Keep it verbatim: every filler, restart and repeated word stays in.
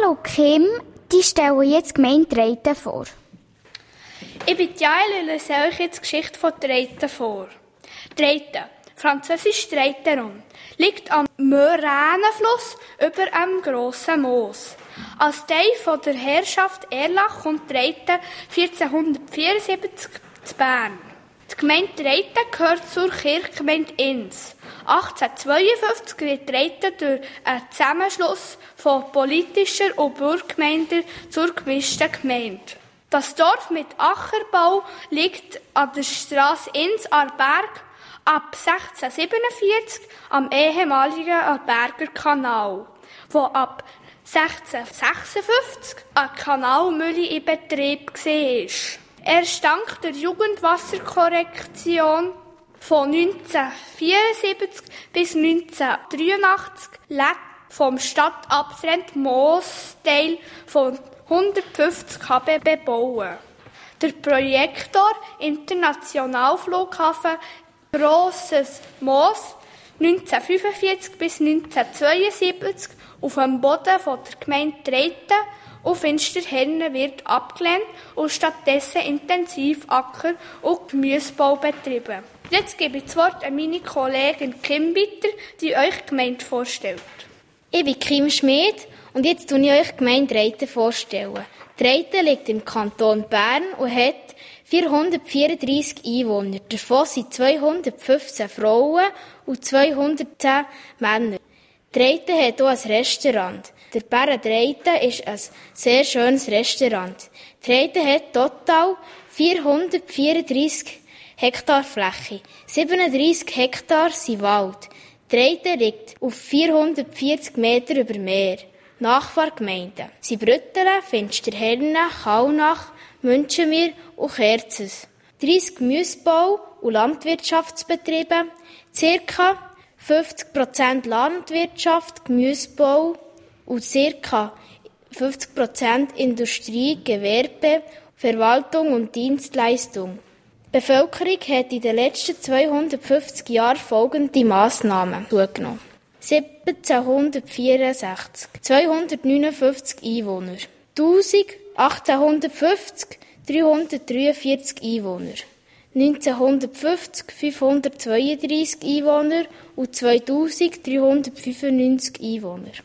Jael und Kim, die stellen jetzt die Gemeinde Treiten vor. Ich bin Jael und lese euch jetzt die Geschichte von Treiten vor. Treiten, französisch Treiteron, liegt am Moränenfluss über einem grossen Moos. Als Teil von der Herrschaft Erlach kommt Treiten vierzehnhundertvierundsiebzig zu Bern. Die Gemeinde Treiten gehört zur Kirchgemeinde Ins. achtzehnhundertzweiundfünfzig wird Treiten durch einen Zusammenschluss von politischer und Burggemeinden zur gemischten Gemeinde. Das Dorf mit Ackerbau liegt an der Strasse Ins Arberg ab sechzehnhundertsiebenundvierzig am ehemaligen Arberger Kanal, wo ab sechzehnhundertsechsundfünfzig eine Kanalmühle in Betrieb war. Erst dank der Jugendwasserkorrektion von neunzehnhundertvierundsiebzig bis neunzehnhundertdreiundachtzig lädt vom stadtabtrennenden Moosteil von hundertfünfzig Kilometer bebauen. Der Projektor Internationalflughafen Grosses Moos neunzehnhundertfünfundvierzig bis neunzehnhundertzweiundsiebzig auf dem Boden von der Gemeinde Treiten auf Finsterhennen wird abgelehnt und stattdessen intensiv Acker- und Gemüsebau betrieben. Jetzt gebe ich das Wort an meine Kollegin Kim weiter, die euch die Gemeinde vorstellt. Ich bin Kim Schmid und jetzt stelle ich euch die Gemeinde Treiten vorstellen. Treiten liegt im Kanton Bern und hat vierhundertvierunddreissig Einwohner. Davon sind zweihundertfünfzehn Frauen und zweihundertzehn Männer. Treiten hat auch ein Restaurant. Der Bären Treiten ist ein sehr schönes Restaurant. Treiten hat total vierhundertvierunddreissig Hektar Fläche. siebenunddreissig Hektar sind Wald. Treiten liegt auf vierhundertvierzig Meter über Meer. Nachbargemeinden sind Brüttelen, Finsterhennen, Kallnach, Münchenmir und Kerzes. dreissig Gemüsebau- und Landwirtschaftsbetriebe, ca. fünfzig Prozent Landwirtschaft, Gemüsebau und ca. fünfzig Prozent Industrie, Gewerbe, Verwaltung und Dienstleistung. Die Bevölkerung hat in den letzten zweihundertfünfzig Jahren folgende Massnahmen zugenommen. siebzehnhundertvierundsechzig, zweihundertneunundfünfzig Einwohner. achtzehnhundertfünfzig, dreihundertdreiundvierzig Einwohner. neunzehnhundertfünfzig, fünfhundertzweiunddreissig Einwohner und zweitausend, dreihundertfünfundneunzig Einwohner.